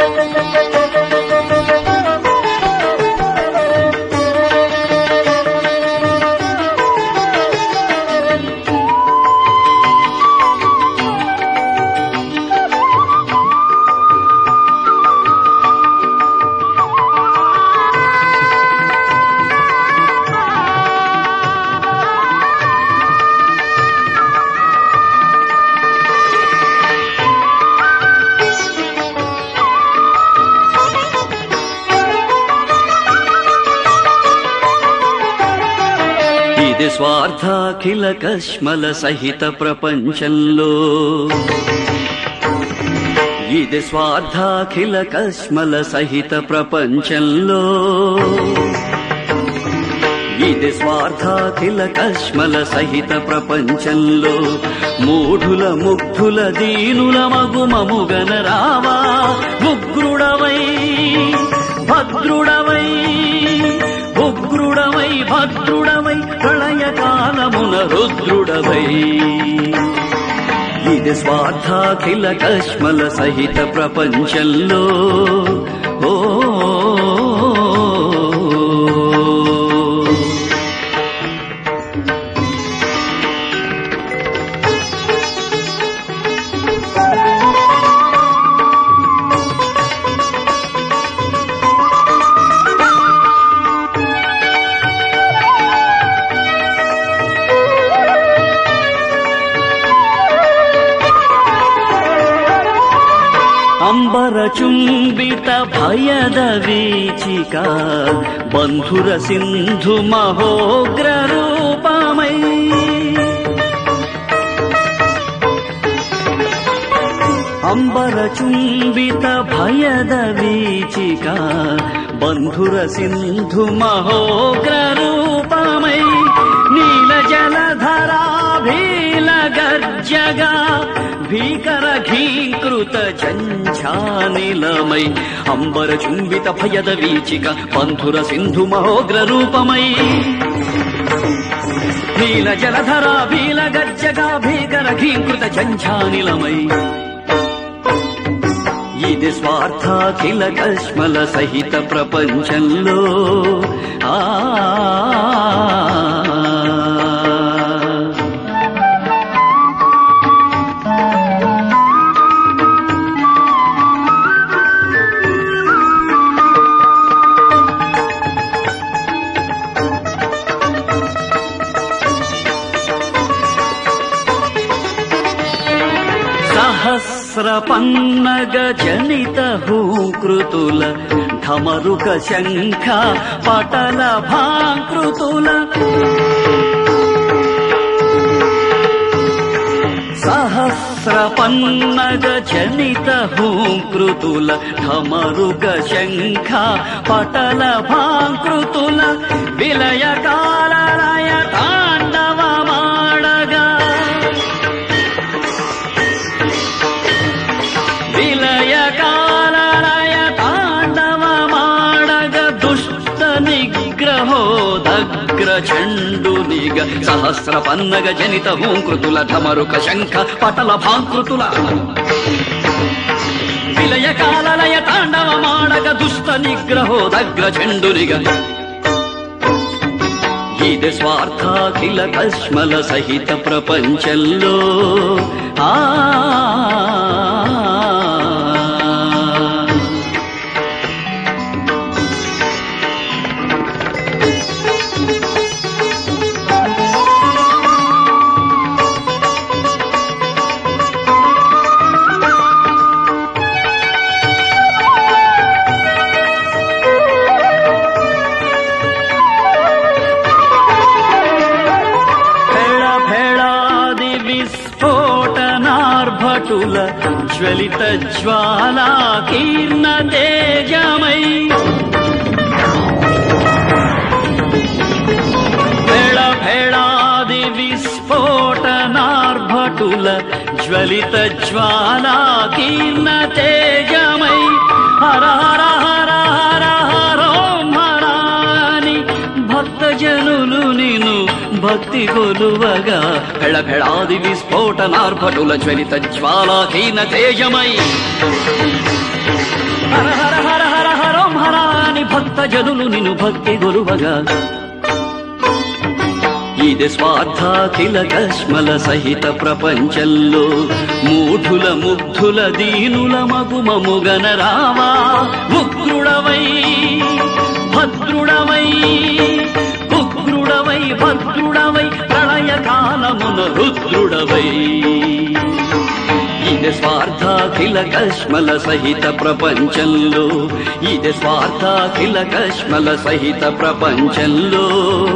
ఇది స్వార్థాఖిల కష్మల సహిత ప్రపంచంలో, ఇది స్వార్థాఖిల కష్మల సహిత ప్రపంచంలో, ఇది స్వార్థాఖిల కష్మల సహిత ప్రపంచంలో మూఢుల ముగ్ధుల దీనుల మగుమముగన రావా ఉగ్రుడవై భద్రుడవై ఉగ్రుడవై భద్రుడవై ప్రళయకాలమున రుద్రుడవై ఇది స్వార్థాఖిల కష్మల సహిత ప్రపంచంలో ఓ అంబరచుంబిత భయద వీచిక బంధుర సింధు మహోగ్ర రూపమై అంబరచుంబిత భయద వీచిక బంధుర సింధు మహోగ్ర రూపమై నీల జలధరాభీల గర్జగా భీకర ఘీకృత ఝంఝానిలమై అంబరచుంబిత భయద వీచిక బంధుర సింధు మహోగ్ర రూపమై నీల జలధరా భీల గర్జగా భీకర ఘీకృత ఝంఝానిలమై ఇది స్వార్థాఖిల కష్మల సహిత ప్రపంచంలో ఆ సహస్రపన్నగ జనిత హూకృతుల ఢమరుక శంఖ పటల భాంకృతుల సహస్రపన్నగ జనిత హూకృతుల ఢమరుక శంఖ పటల భాంకృతుల విలయకాలయ తాండవమాడగా విలయకాలయ తాండవమాడగ దుష్ట నిగ్రహోదగ్ర చండునిగ సహస్ర పన్నగ జనిత హూంకృతుల ఢమరుక శంఖ పటల భాంకృతుల విలయకాలయ తాండవమాడగ దుష్ట నిగ్రహోదగ్ర చండునిగ ఇది స్వార్థాఖిల కష్మల సహిత ప్రపంచంలో ఆ విస్ఫోటనార్భటుల జ్వలిత జ్వాలా కీర్ణ తేజమై భేళ భేళాది విస్ఫోటనార్భటుల జ్వలిత జ్వాలా కీర్ణ తేజమై హర హర హర హర హరోం హరాని భక్తజనులు నిన్ను భక్తి కొలువగా ఫెళఫెళాది విస్ఫోటనార్భటుల జ్వలిత జ్వాలాహీన తేజమై జనులు నిన్ను భక్తి గొలువగా ఇది స్వార్థాఖిల కష్మల సహిత ప్రపంచంలో మూఢుల ముగ్ధుల దీనుల మగుమముగన రావా ఉగ్రుడవై భద్రుడవై ఉగ్రుడవై భద్రుడవై ప్రళయ కాలమున రుద్రుడవై ఇది స్వార్థాఖిల కష్మల సహిత ప్రపంచంలో ఇది స్వార్థాఖిల కష్మల సహిత ప్రపంచంలో